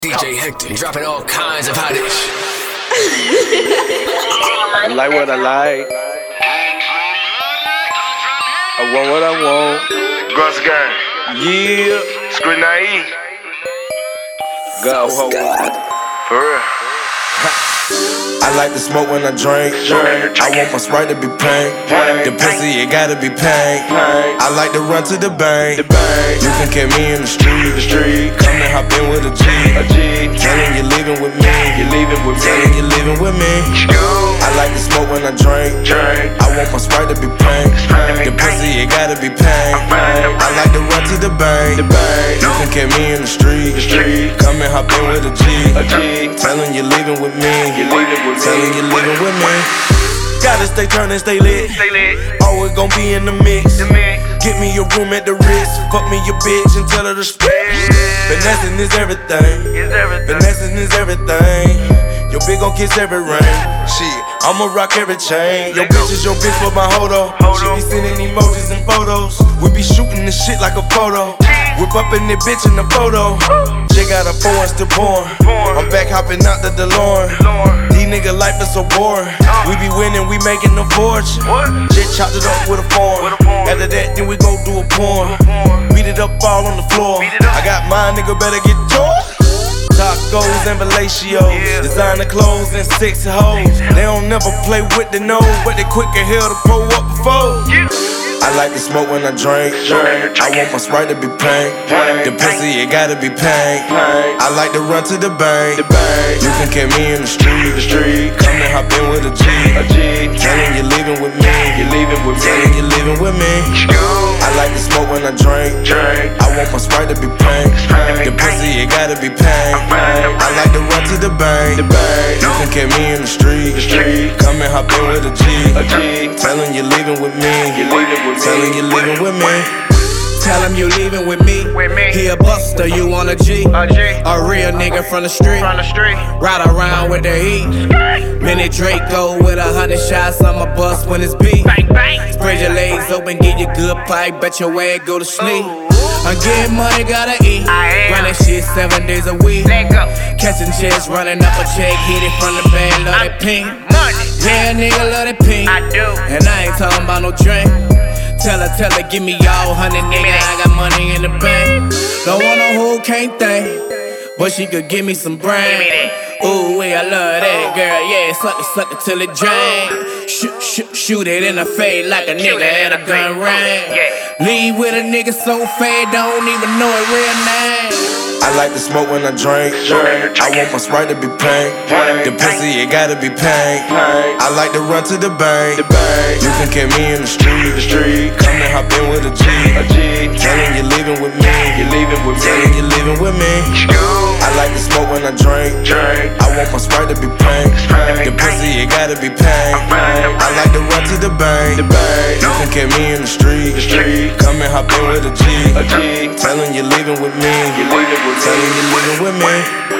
DJ Hector dropping all kinds of hot ish. I like what I like. I want what I want. Gus Gang. Yeah. Screen naive. Go, ho. For real. I like to smoke when I drink. I want my Sprite to be pink. The pussy, it gotta be pink. I like to run to the bank. You can catch me in the street. Come and hop in with a G. Tellin' you leaving with me. Tellin' you leaving with me. I like to smoke when I drink. I want my Sprite to be pink. The pussy, it gotta be pink. I like to run to the bank. You can catch me in the street. Come and hop in with a G. Tellin' you leaving with me. Tellin' you living with me. Gotta stay turned and stay lit. Always gon' be in the mix. Get me your room at the Ritz. Fuck me your bitch and tell her to split. Finessing is everything. Finessing is everything. Your bitch gon' kiss every ring. Shit, I'ma rock every chain. Your bitch is your bitch for my hodo. She be sending emojis and photos. We be shooting this shit like a photo. Whip up in that bitch in the photo. She got a 4 and still born. I'm back hopping out the DeLorean. These nigga life is so boring. We be winning, we making a fortune. Just chopped it up with a form. After that, then we go do a porn. Beat it up all on the floor. I got mine, nigga, better get yours. Tacos and Bellatios, designer clothes and sexy hoes. They don't never play with the nose, but they quick as hell to pull up before. I like to smoke when I drink. I want my Sprite to be pink. The pussy, it gotta be pink. I like to run to the bank. You can catch me in the street. Come and hop in with a G. Tellin' you leaving with me. Tellin' you leaving with me. I like to smoke when I drink. I want my Sprite to be pink. The pussy, it gotta be pink. I like to run to the bank. You can catch me in the street. Come and hop in with a G. Tellin' you leaving with me. Tellin' you leaving with me. Tell him you leaving with me. He a buster, you want a G. A real nigga from the street. Ride around with the heat. Mini Draco with 100 shots. I'ma bust when it's beat. Spread your legs open, get your good pipe. Bet your way go to sleep. I'm getting money, gotta eat. Running shit 7 days a week. Catching checks, running up a check. Hit it from the bag, love that pink. Yeah, nigga, love that pink. And I ain't talking about no drink. Tell her, give me all 100, nigga, I got money in the bank. Don't want no hoe, can't think, but she could give me some brain. Ooh, wait, I love that girl, yeah, suck it till it drain. Shoot it in the face like a nigga at a gun range. Leave with a nigga so fade, don't even know her real name. I like to smoke when I drink. I want my Sprite to be pink. The pussy, it gotta be pink. I like to run to the bank. You can catch me in the street. Come and hop in with a G. Tellin' you leaving with me. Tellin' you leaving with me. I like to smoke when I drink. I want my Sprite to be pink. The pussy, it gotta be pink. I like to run to the bank. You can catch me in the street. Come and hop in with a G. Tellin' you leaving with me. Tellin' you leaving with me.